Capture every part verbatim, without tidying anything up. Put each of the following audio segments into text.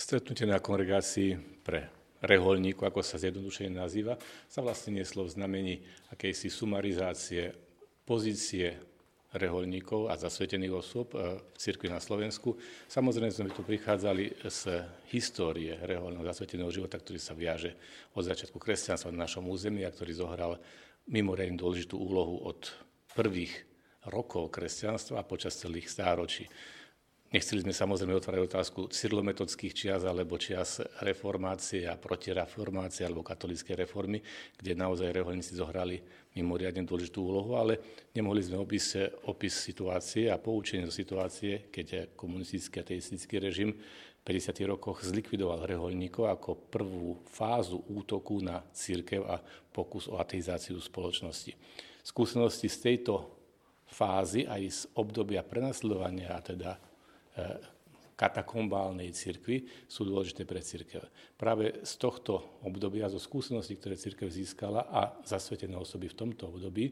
Stretnutie na kongregácii pre rehoľníkov, ako sa zjednodušene nazýva, sa vlastne nieslo v znamení akejsi sumarizácie pozície rehoľníkov a zasvetených osôb v cirkvi na Slovensku. Samozrejme sme tu prichádzali z histórie rehoľného zasveteného života, ktorý sa viaže od začiatku kresťanstva na našom území a ktorý zohral mimoriadne dôležitú úlohu od prvých rokov kresťanstva a počas celých stáročí. Nechceli sme samozrejme otvárať otázku cyrilometodských čias alebo čias reformácie a protireformácie alebo katolíckej reformy, kde naozaj rehoľníci zohrali mimoriadne dôležitú úlohu, ale nemohli sme obísť opis situácie a poučenie zo situácie, keď komunistický a ateistický režim v päťdesiatych rokoch zlikvidoval rehoľníkov ako prvú fázu útoku na cirkev a pokus o ateizáciu spoločnosti. Skúsenosti z tejto fázy aj z obdobia prenasledovania a teda katakombálnej cirkvi sú dôležité pre cirkev. Práve z tohto obdobia, zo skúseností, ktoré cirkev získala a zasvetené osoby v tomto období,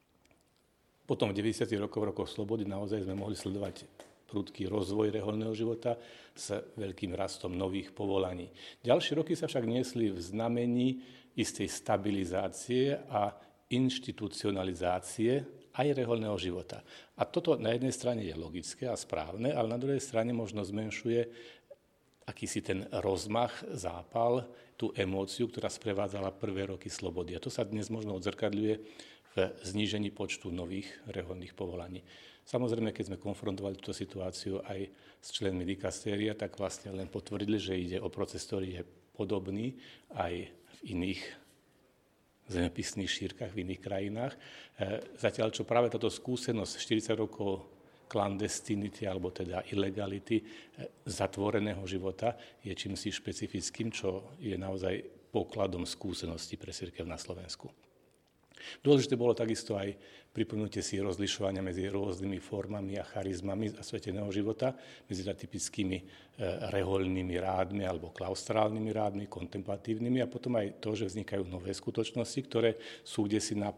potom v deväťdesiatych rokoch, rokoch slobody, naozaj sme mohli sledovať prudký rozvoj rehoľného života s veľkým rastom nových povolaní. Ďalšie roky sa však niesli v znamení istej stabilizácie a inštitucionalizácie aj rehoľného života. A toto na jednej strane je logické a správne, ale na druhej strane možno zmenšuje akýsi ten rozmach, zápal, tú emóciu, ktorá sprevádzala prvé roky slobody. A to sa dnes možno odzrkadľuje v znížení počtu nových rehoľných povolaní. Samozrejme, keď sme konfrontovali túto situáciu aj s členmi dikastéria, tak vlastne len potvrdili, že ide o proces, ktorý je podobný aj v iných zemepisných šírkach v iných krajinách. Zatiaľ, čo práve táto skúsenosť štyridsať rokov klandestinity, alebo teda ilegality, zatvoreného života, je čímsi špecifickým, čo je naozaj pokladom skúsenosti pre cirkev na Slovensku. Dôležité bolo takisto aj pripomenutie si rozlišovania medzi rôznymi formami a charizmami zasveteného života, medzi typickými rehoľnými rádmi alebo klaustrálnymi rádmi, kontemplatívnymi a potom aj to, že vznikajú nové skutočnosti, ktoré sú kdesi na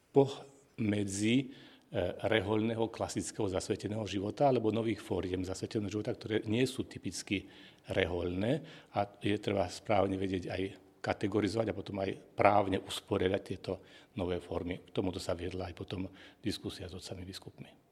pomedzi rehoľného klasického zasveteného života alebo nových fóriem zasveteného života, ktoré nie sú typicky rehoľné a je treba správne vedieť aj kategorizovať a potom aj právne usporiadať tieto nové formy. K tomuto sa viedla aj potom diskusia s otcami biskupmi.